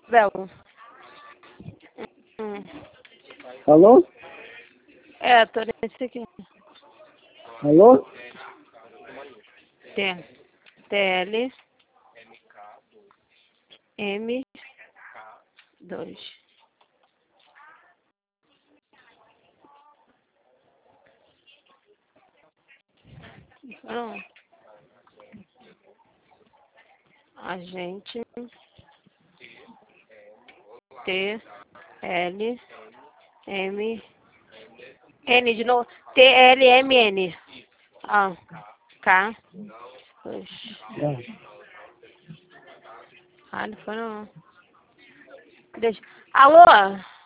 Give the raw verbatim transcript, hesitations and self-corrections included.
Bel. Hum. Alô? É, tô nesse aqui. Alô? T. T L. M. dois. Pronto. Agente. T. L. M. N de novo. T L M N. Ah. K. dois. É. Ah, não foi não. Deixa. Alô?